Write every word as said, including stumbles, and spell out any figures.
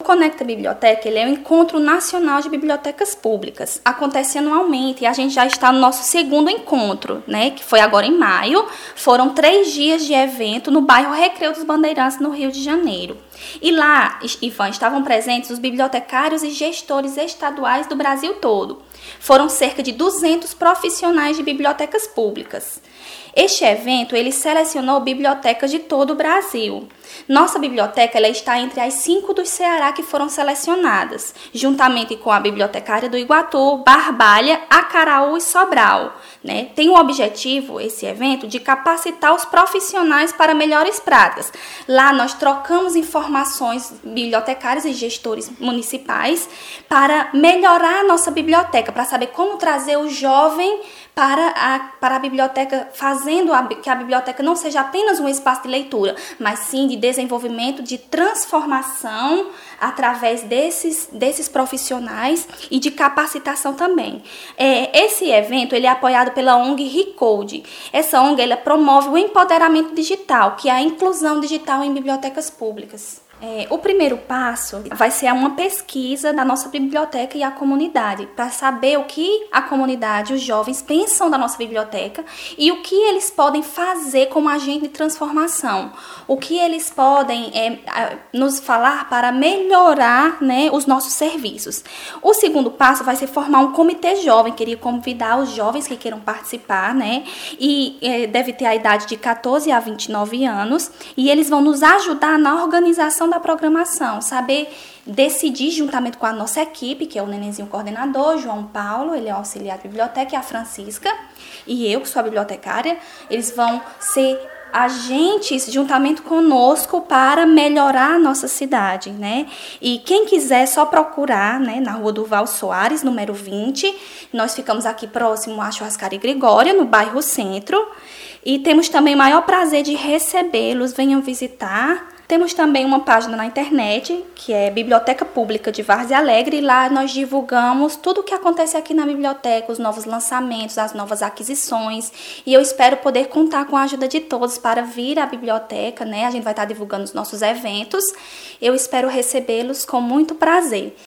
Conecta Biblioteca, ele é o Encontro Nacional de Bibliotecas Públicas. Acontece anualmente e a gente já está no nosso segundo encontro, né, que foi agora em maio. Foram três dias de evento no bairro Recreio dos Bandeirantes, no Rio de Janeiro. E lá, Ivan, estavam presentes os bibliotecários e gestores estaduais do Brasil todo. Foram cerca de duzentos profissionais de bibliotecas públicas. Este evento, ele selecionou bibliotecas de todo o Brasil. Nossa biblioteca, ela está entre as cinco do Ceará que foram selecionadas, juntamente com a bibliotecária do Iguatu, Barbalha, Acaraú e Sobral. Né? Tem o objetivo, esse evento, de capacitar os profissionais para melhores práticas. Lá nós trocamos informações bibliotecárias e gestores municipais para melhorar a nossa biblioteca, para saber como trazer o jovem para a, para a biblioteca, fazendo a, que a biblioteca não seja apenas um espaço de leitura, mas sim de desenvolvimento, de transformação através desses, desses profissionais e de capacitação também. É, esse evento ele é apoiado pela O N G Recode. Essa O N G ela promove o empoderamento digital, que é a inclusão digital em bibliotecas públicas. É, o primeiro passo vai ser uma pesquisa da nossa biblioteca e a comunidade, para saber o que a comunidade, os jovens pensam da nossa biblioteca e o que eles podem fazer como agente de transformação, o que eles podem é, nos falar para melhorar, né, os nossos serviços. O segundo passo vai ser formar um comitê jovem. Queria convidar os jovens que queiram participar, né, e é, deve ter a idade de catorze a vinte e nove anos, e eles vão nos ajudar na organização da programação, saber decidir juntamente com a nossa equipe, que é o Nenenzinho coordenador, João Paulo, ele é auxiliar de biblioteca, e a Francisca, e eu, que sou a bibliotecária. Eles vão ser agentes juntamente conosco para melhorar a nossa cidade, né? E quem quiser é só procurar, né, na Rua Durval Soares, número vinte. Nós ficamos aqui próximo à Churrascaria Gregória, no bairro Centro. E temos também o maior prazer de recebê-los. Venham visitar. Temos também uma página na internet, que é Biblioteca Pública de Várzea Alegre, e lá nós divulgamos tudo o que acontece aqui na biblioteca, os novos lançamentos, as novas aquisições, e eu espero poder contar com a ajuda de todos para vir à biblioteca, né? A gente vai estar divulgando os nossos eventos, eu espero recebê-los com muito prazer.